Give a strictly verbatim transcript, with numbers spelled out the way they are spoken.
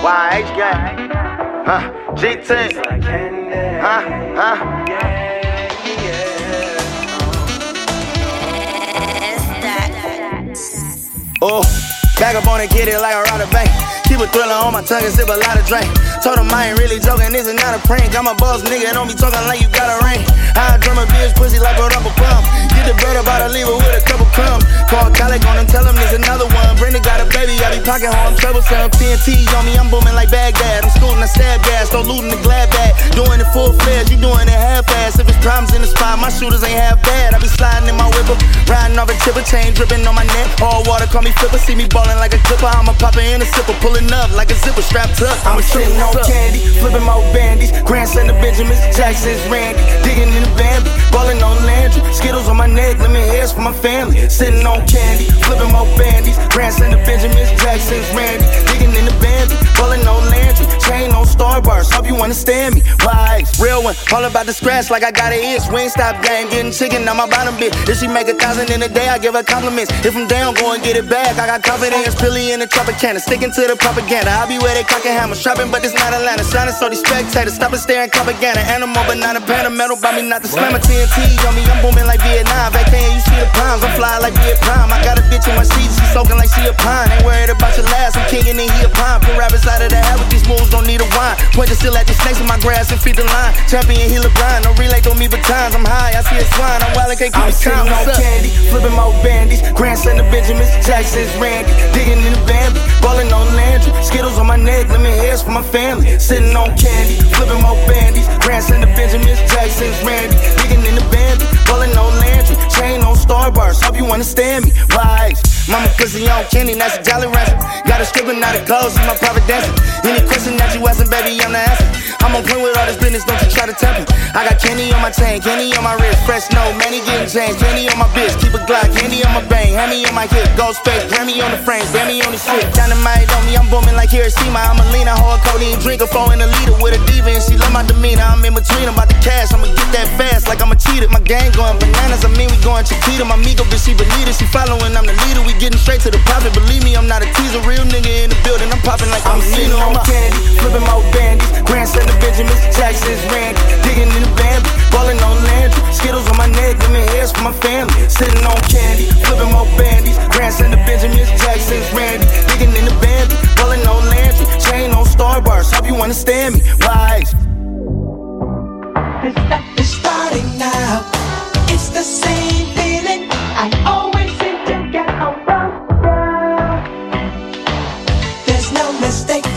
Y H gang. Huh? G ten. Huh? Huh? Oh, back up on it, get it like a rotter bank. Keep a thriller on my tongue and sip a lot of drink. Told him I ain't really joking, this is not a prank. I'm a boss nigga, don't be talking like you got a ring. I drum a bitch pussy like brought up a plum. Get the bread up out of leave it with a couple crumbs. Call Calic on him, tell him there's another one. Brenda got a baby, I be pocket home, troublesome. T N T on me, I'm booming like Baghdad. I'm scooting the stab gas, don't looting the glad bag. Doing it full fledged, you doing it half-ass. If it's problems in the spot, my shooters ain't half bad. I be sliding in my whipper, riding off a tipper, chain dripping on my neck. All water, call me flipper, see me ballin' like a clipper. I'm a popper in a sipper, pulling up like a zipper strapped up. I'm sitting on candy, flipping my bandies. Grandson of Benjamin, Jackson's Randy. Digging in the Bambi, ballin' on Landry. Skittles on my neck, lemon hairs for my family. Sitting on candy, flipping my bandies. Grandson of Benjamin, Jackson's Randy. Digging in the Bambi, ballin' on Landry. Chain on Starburst, hope you understand me. Why? Real one, all about the scratch like I got an itch. We ain't stop game, getting chicken on my bottom bitch. If she make a thousand in a day, I give her compliments. If I'm down, go and get it back. I got confidence, Billy in the Tropicana, sticking to the propaganda. I be where they cock and hammer, shopping, but it's not Atlanta. Shining so these spectators, stop and stare and propaganda. Animal, but not a panda, metal by me, not the slammer. T N T on me, I'm booming like Vietnam. Vacation, you see the palms, I'm flying like Vietnam. I got a bitch in my seat, she soaking like she a pine. Ain't worried about your last, I'm kicking and he a pine. Put rabbits out of the hat with these moves, don't need a wine. Point the still at the snakes in my grass and feed the line. Champion, he LeBron, no relay, don't me times. I'm high, I see a swine, I'm wild, I can't keep I'm it time. I'm sitting on candy, flipping my bandies. Grandson of Benjamin, Jackson's Randy. Digging in the Bambi, ballin' on Landry. Skittles on my neck, lemon hairs for my family. Sitting on candy, flipping my bandies. Grandson of Benjamin, Jackson's Randy. Digging in the Bambi, ballin' on Landry. Chain on Starburst, hope you understand me. Why? Mama pussy on candy, that's a Jolly Rancher. Got a stripping out of clothes, it's my private dancer. Any question that you asking, baby, I'm the answer. I'm on point with all this business, don't you try to tempt me. I got candy on my chain, candy on my wrist. Fresh no, money getting changed. Candy on my bitch, keep a Glock, candy on my bang. Hand me on my hip, ghost face, Grammy on the frame, Grammy on the shit. Dynamite on me, I'm booming like Hiroshima. I'm a leaner, hard codeine drinker, four in a liter with a diva, and she love my demeanor. I'm in between, I'm about to cash, I'ma get that fast like I'm a cheater. My gang going bananas, I mean we going Chiquita. My Migo bitch, she Benita, she following, I'm the leader. We getting straight to the profit, believe me, I'm not a teaser. Real nigga in the building, I'm popping like I'm, I'm sitting on my candy, flipping my bandies. Grandson of Benjamin, Jackson's Randy. Digging in the Bambi, ballin' on Landry. Skittles on my neck, lemon hairs for my family. Sitting on candy, flipping my bandies. Grandson of Benjamin, Jackson's Randy. Digging in the Bambi, ballin' on Landry. Chain on Starburst, hope you understand me. Why? It's starting now. It's the same feeling I always seem to get around. There's no mistake.